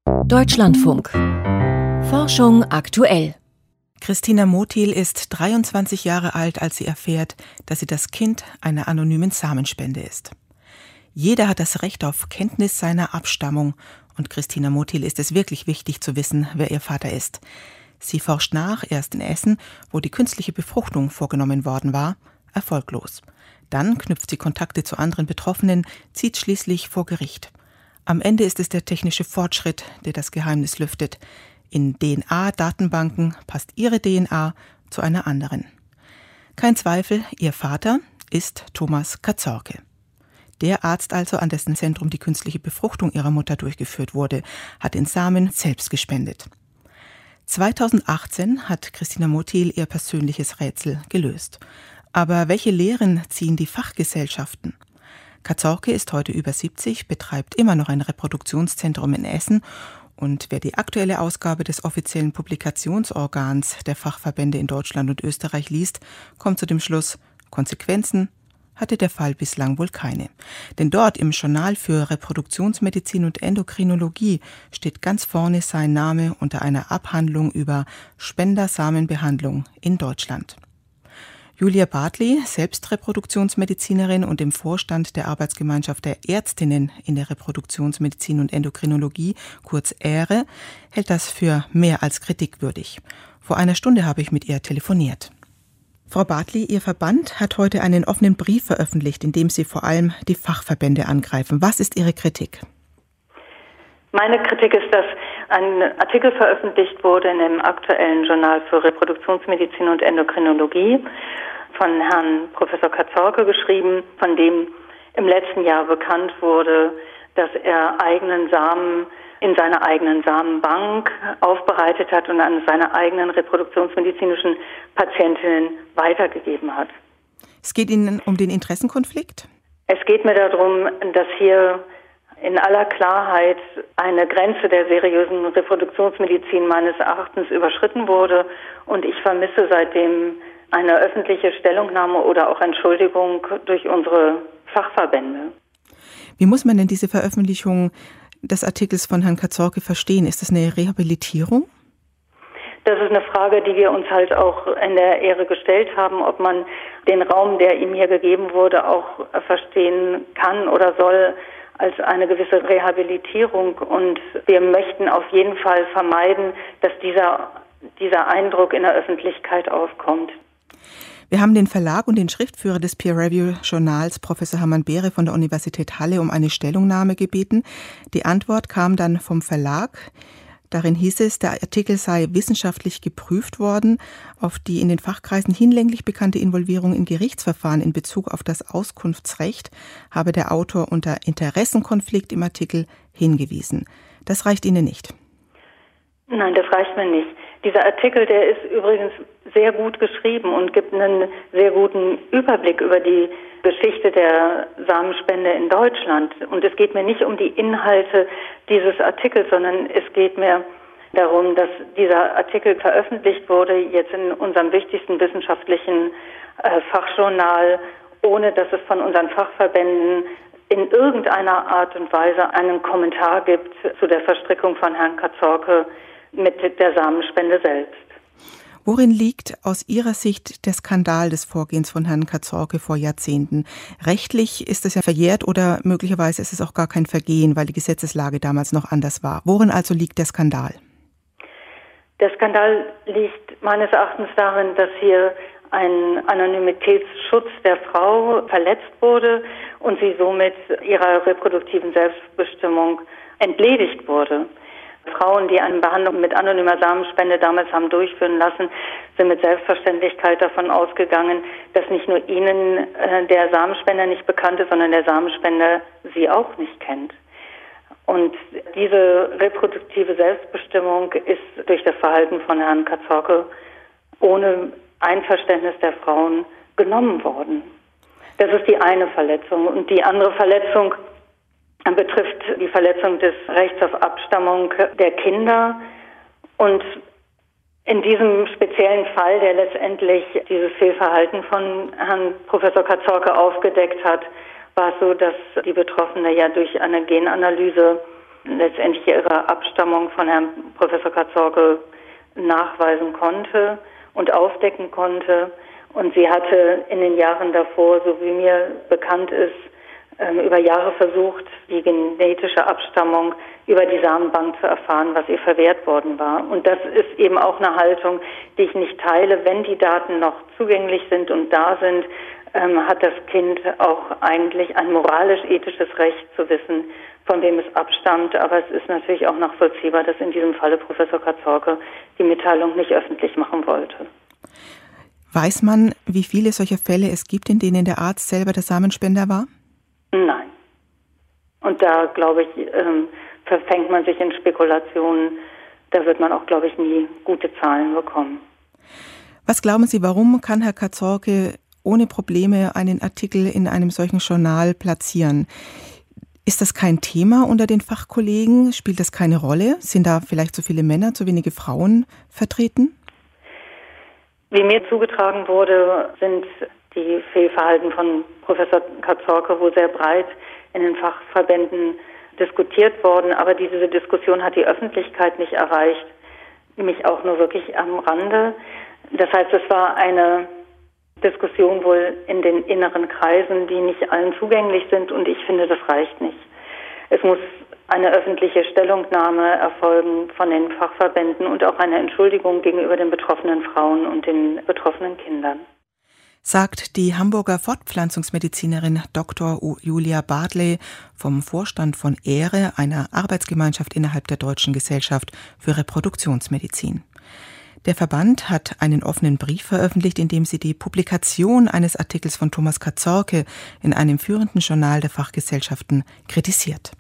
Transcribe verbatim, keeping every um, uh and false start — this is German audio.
Deutschlandfunk. Forschung aktuell. Christina Motil ist dreiundzwanzig Jahre alt, als sie erfährt, dass sie das Kind einer anonymen Samenspende ist. Jeder hat das Recht auf Kenntnis seiner Abstammung und Christina Motil ist es wirklich wichtig zu wissen, wer ihr Vater ist. Sie forscht nach, erst in Essen, wo die künstliche Befruchtung vorgenommen worden war, erfolglos. Dann knüpft sie Kontakte zu anderen Betroffenen, zieht schließlich vor Gericht. Am Ende ist es der technische Fortschritt, der das Geheimnis lüftet. In D N A-Datenbanken passt ihre D N A zu einer anderen. Kein Zweifel, ihr Vater ist Thomas Kazorke. Der Arzt also, an dessen Zentrum die künstliche Befruchtung ihrer Mutter durchgeführt wurde, hat den Samen selbst gespendet. zweitausendachtzehn hat Christina Motil ihr persönliches Rätsel gelöst. Aber welche Lehren ziehen die Fachgesellschaften? Kazorke ist heute über siebzig, betreibt immer noch ein Reproduktionszentrum in Essen und wer die aktuelle Ausgabe des offiziellen Publikationsorgans der Fachverbände in Deutschland und Österreich liest, kommt zu dem Schluss, Konsequenzen hatte der Fall bislang wohl keine. Denn dort im Journal für Reproduktionsmedizin und Endokrinologie steht ganz vorne sein Name unter einer Abhandlung über Spendersamenbehandlung in Deutschland. Julia Bartley, selbst Reproduktionsmedizinerin und im Vorstand der Arbeitsgemeinschaft der Ärztinnen in der Reproduktionsmedizin und Endokrinologie, kurz ÄRE, hält das für mehr als kritikwürdig. Vor einer Stunde habe ich mit ihr telefoniert. Frau Bartley, Ihr Verband hat heute einen offenen Brief veröffentlicht, in dem Sie vor allem die Fachverbände angreifen. Was ist Ihre Kritik? Meine Kritik ist, dass ein Artikel veröffentlicht wurde in dem aktuellen Journal für Reproduktionsmedizin und Endokrinologie von Herrn Professor Kazorke geschrieben, von dem im letzten Jahr bekannt wurde, dass er eigenen Samen in seiner eigenen Samenbank aufbereitet hat und an seine eigenen reproduktionsmedizinischen Patientinnen weitergegeben hat. Es geht Ihnen um den Interessenkonflikt? Es geht mir darum, dass hier in aller Klarheit eine Grenze der seriösen Reproduktionsmedizin meines Erachtens überschritten wurde und ich vermisse seitdem eine öffentliche Stellungnahme oder auch Entschuldigung durch unsere Fachverbände. Wie muss man denn diese Veröffentlichung des Artikels von Herrn Kazorke verstehen? Ist das eine Rehabilitierung? Das ist eine Frage, die wir uns halt auch in der Ehre gestellt haben, ob man den Raum, der ihm hier gegeben wurde, auch verstehen kann oder soll als eine gewisse Rehabilitierung. Und wir möchten auf jeden Fall vermeiden, dass dieser, dieser Eindruck in der Öffentlichkeit aufkommt. Wir haben den Verlag und den Schriftführer des Peer-Review-Journals, Professor Hermann Beere von der Universität Halle, um eine Stellungnahme gebeten. Die Antwort kam dann vom Verlag. Darin hieß es, der Artikel sei wissenschaftlich geprüft worden. Auf die in den Fachkreisen hinlänglich bekannte Involvierung in Gerichtsverfahren in Bezug auf das Auskunftsrecht habe der Autor unter Interessenkonflikt im Artikel hingewiesen. Das reicht Ihnen nicht? Nein, das reicht mir nicht. Dieser Artikel, der ist übrigens sehr gut geschrieben und gibt einen sehr guten Überblick über die Geschichte der Samenspende in Deutschland. Und es geht mir nicht um die Inhalte dieses Artikels, sondern es geht mir darum, dass dieser Artikel veröffentlicht wurde, jetzt in unserem wichtigsten wissenschaftlichen äh, Fachjournal, ohne dass es von unseren Fachverbänden in irgendeiner Art und Weise einen Kommentar gibt zu der Verstrickung von Herrn Kazorke mit der Samenspende selbst. Worin liegt aus Ihrer Sicht der Skandal des Vorgehens von Herrn Kazorke vor Jahrzehnten? Rechtlich ist es ja verjährt oder möglicherweise ist es auch gar kein Vergehen, weil die Gesetzeslage damals noch anders war. Worin also liegt der Skandal? Der Skandal liegt meines Erachtens darin, dass hier ein Anonymitätsschutz der Frau verletzt wurde und sie somit ihrer reproduktiven Selbstbestimmung entledigt wurde. Frauen, die eine Behandlung mit anonymer Samenspende damals haben durchführen lassen, sind mit Selbstverständlichkeit davon ausgegangen, dass nicht nur ihnen äh, der Samenspender nicht bekannt ist, sondern der Samenspender sie auch nicht kennt. Und diese reproduktive Selbstbestimmung ist durch das Verhalten von Herrn Kazorke ohne Einverständnis der Frauen genommen worden. Das ist die eine Verletzung. Und die andere Verletzung betrifft die Verletzung des Rechts auf Abstammung der Kinder. Und in diesem speziellen Fall, der letztendlich dieses Fehlverhalten von Herrn Professor Kazorke aufgedeckt hat, war es so, dass die Betroffene ja durch eine Genanalyse letztendlich ihre Abstammung von Herrn Professor Kaczorke nachweisen konnte und aufdecken konnte. Und sie hatte in den Jahren davor, so wie mir bekannt ist, über Jahre versucht, die genetische Abstammung über die Samenbank zu erfahren, was ihr verwehrt worden war. Und das ist eben auch eine Haltung, die ich nicht teile. Wenn die Daten noch zugänglich sind und da sind, ähm, hat das Kind auch eigentlich ein moralisch-ethisches Recht zu wissen, von wem es abstammt. Aber es ist natürlich auch nachvollziehbar, dass in diesem Falle Professor Kaczorke die Mitteilung nicht öffentlich machen wollte. Weiß man, wie viele solcher Fälle es gibt, in denen der Arzt selber der Samenspender war? Nein. Und da, glaube ich, ähm, verfängt man sich in Spekulationen. Da wird man auch, glaube ich, nie gute Zahlen bekommen. Was glauben Sie, warum kann Herr Kaczorke ohne Probleme einen Artikel in einem solchen Journal platzieren? Ist das kein Thema unter den Fachkollegen? Spielt das keine Rolle? Sind da vielleicht zu viele Männer, zu wenige Frauen vertreten? Wie mir zugetragen wurde, sind die Fehlverhalten von Professor Kaczorke wohl sehr breit in den Fachverbänden diskutiert worden, aber diese Diskussion hat die Öffentlichkeit nicht erreicht, nämlich auch nur wirklich am Rande. Das heißt, es war eine Diskussion wohl in den inneren Kreisen, die nicht allen zugänglich sind, und ich finde, das reicht nicht. Es muss eine öffentliche Stellungnahme erfolgen von den Fachverbänden und auch eine Entschuldigung gegenüber den betroffenen Frauen und den betroffenen Kindern. Sagt die Hamburger Fortpflanzungsmedizinerin Doktor Julia Bartley vom Vorstand von EHRE, einer Arbeitsgemeinschaft innerhalb der Deutschen Gesellschaft für Reproduktionsmedizin. Der Verband hat einen offenen Brief veröffentlicht, in dem sie die Publikation eines Artikels von Thomas Kaczorke in einem führenden Journal der Fachgesellschaften kritisiert.